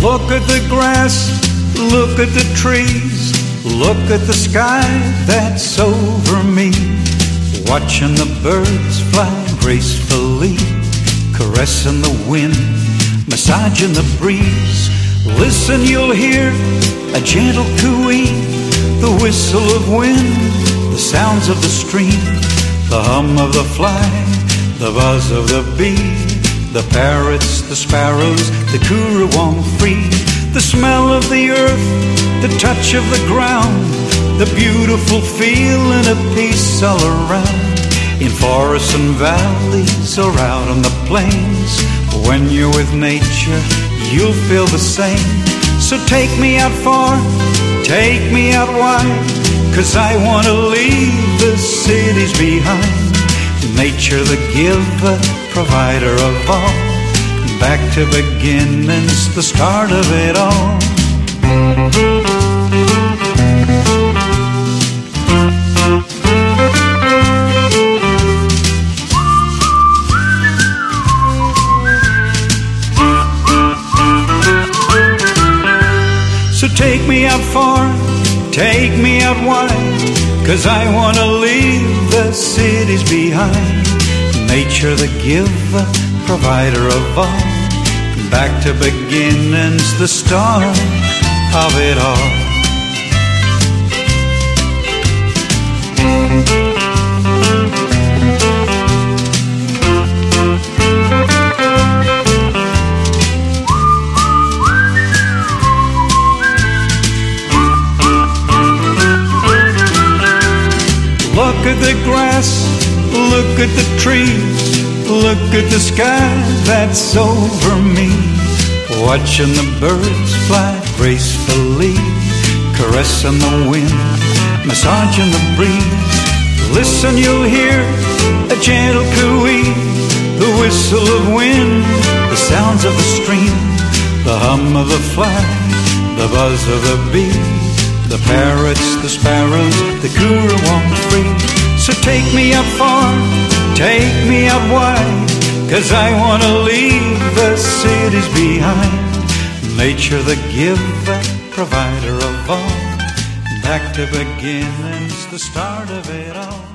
Look at the grass, look at the trees, look at the sky that's over me. Watching the birds fly gracefully, caressing the wind, massaging the breeze. Listen, you'll hear a gentle cooey, the whistle of wind, the sounds of the stream, the hum of the fly, the buzz of the bee, the parrots, the sparrows, the currawong free, the smell of the earth, the touch of the ground, the beautiful feeling of peace all around. In forests and valleys or out on the plains, when you're with nature, you'll feel the same. So take me out far, take me out wide, 'cause I want to leave the cities behind. Nature, the giver, provider of all, back to beginnings, the start of it all. So take me out far, take me out wide, 'cause I want to leave the cities behind. Nature, the giver, provider of all, back to beginnings, the start of it all. Look at the grass, look at the trees, look at the sky that's over me. Watching the birds fly gracefully, caressing the wind, massaging the breeze. Listen, you'll hear a gentle cooey, the whistle of wind, the sounds of the stream, the hum of the fly, the buzz of the bee, the parrots, the sparrows, the currawong free. So take me out far, take me out wide, 'cause I want to leave the cities behind. Nature, the giver, provider of all, back to beginnings, the start of it all.